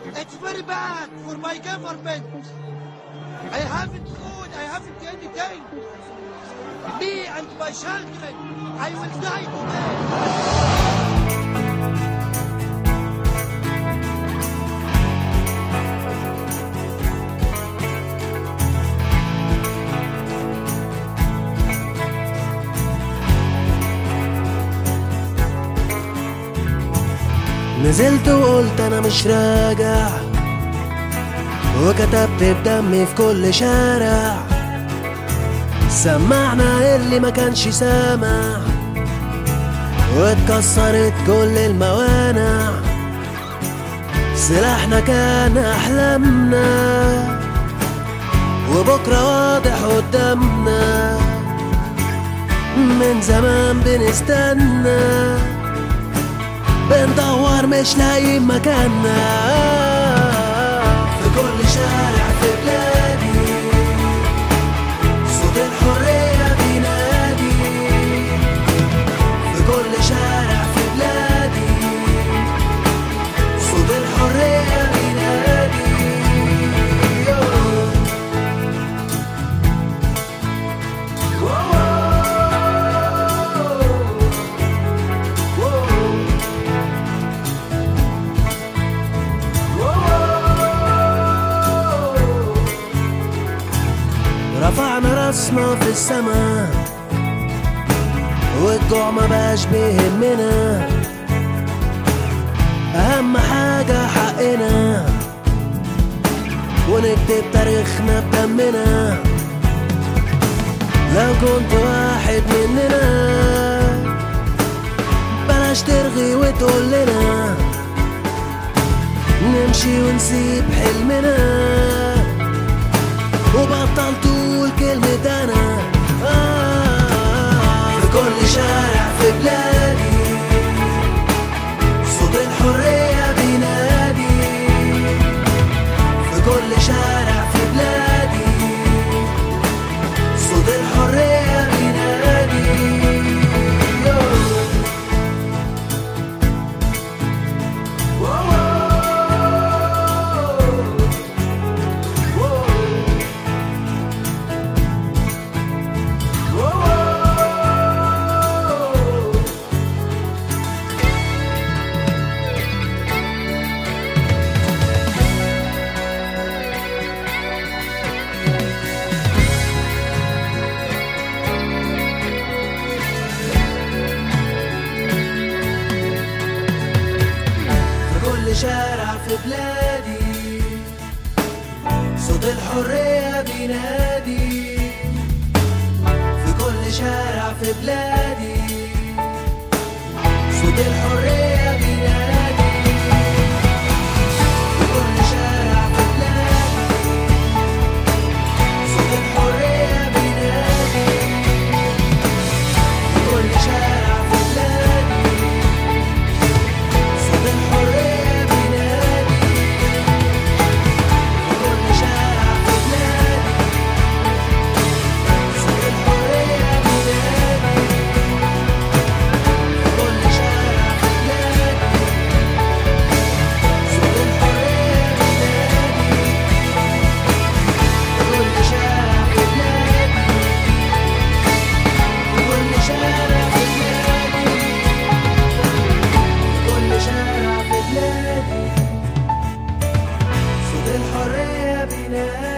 It's very bad for my government. I haven't food, I haven't anything. Me and my children, I will die today. نزلت وقلت انا مش راجع، وكتبت بدمي في كل شارع. سمعنا اللي ما كانش سامع، واتكسرت كل الموانع. سلاحنا كان احلامنا، وبكرة واضح قدامنا. من زمان بنستنى، بندور مش لاقيين مكاننا. في كل شارع في بلادي صوت الحرية بينادي. في كل شارع في بلادي صوت الحرية بينادي. رفعنا راسنا في السما، والجوع ما بقاش بيهمنا. أهم حاجة حقنا، ونكتب تاريخنا بدمنا. لو كنت واحد مننا بلاش ترغي وتقول لنا نمشي ونسيب حلمنا، وبطل تقول كلمة أنا. في كل شارع في بلادي صوت الحرية بينادي. في كل شارع في بلادي صوت الحرية بينادي. شارع في بلادي صوت الحرية بينادي. في كل شارع في بلادي صوت الحرية بينادي. في كل شارع في بلادي صوت الحرية بينادي. في كل شارع في بلادي صوت الحرية. الحرية بينادي.